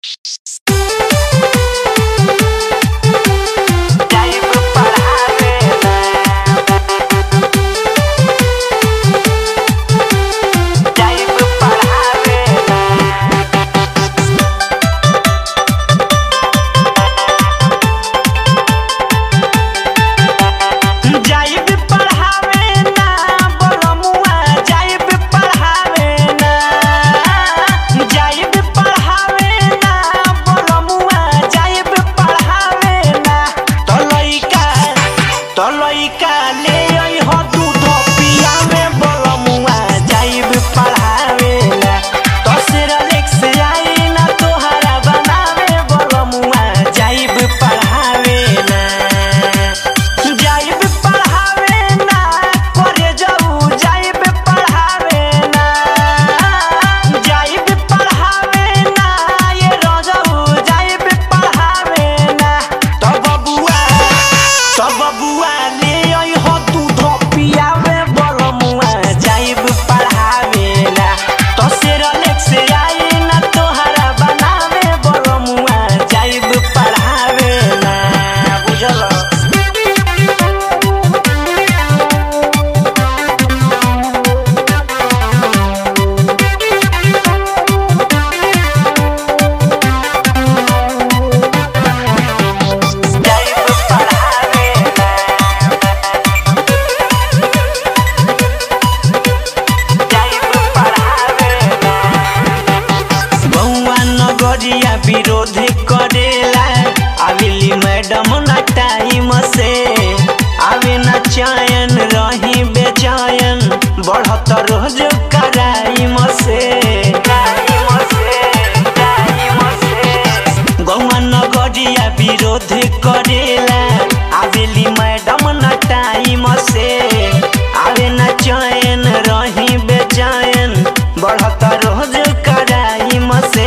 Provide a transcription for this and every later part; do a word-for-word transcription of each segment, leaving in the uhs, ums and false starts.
विरोध करेला आवेली मैडम ना टाइम से आवे ना चयन रही बेचैन बढ़त रोज कराइम से गौवा नगरिया विरोध करेला आवेली मैडम ना टाइम से आवे ना चयन रही बेचैन बढ़त रोज कराइम से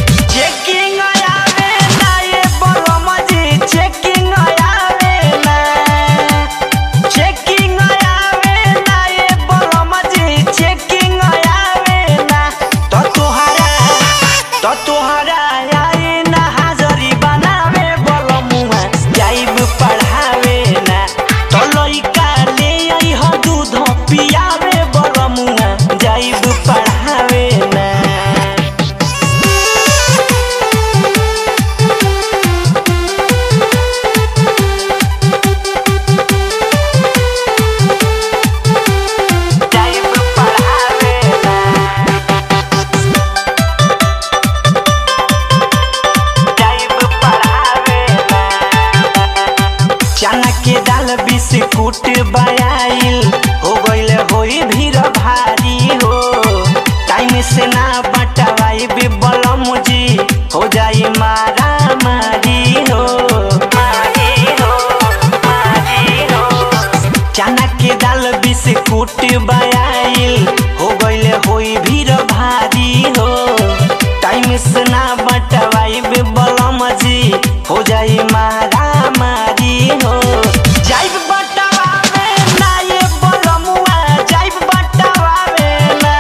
चना के दाल बिस्कुट बयाइल हो गइल होई भीड़ भारी हो टाइम से ना बटवाई बलम जी हो जाई मारा मारी हो मारी हो मारी हो चना के दाल बिस्कुट बयाइल हो गइल होई भीड़ भारी हो टाइम से ना बटवाई बलम जी हो जाई मारा मारी हो जाइब बटवावे ना ये बलमुआ जाइब बटवावे ना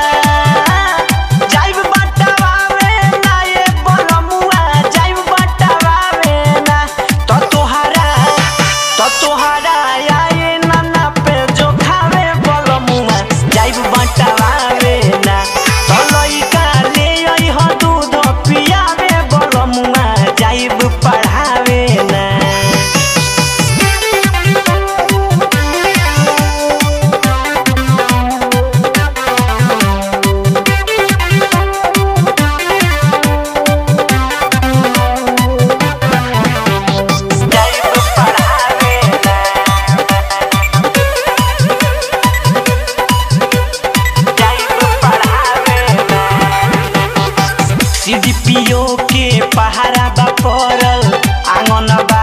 जाइब बटवावे ना ये बलमुआ जाइब बटवावे ना तो तोहरा तो तोहरा आए ना ना पे जो खावे बलमुआ जाइब बटवावे ना तो लइका ले आई हो दूध पियावे बलमुआ जाइब पढ़ावे ना सीडीपीओ के पहाड़ा बा पड़ल आंगन बा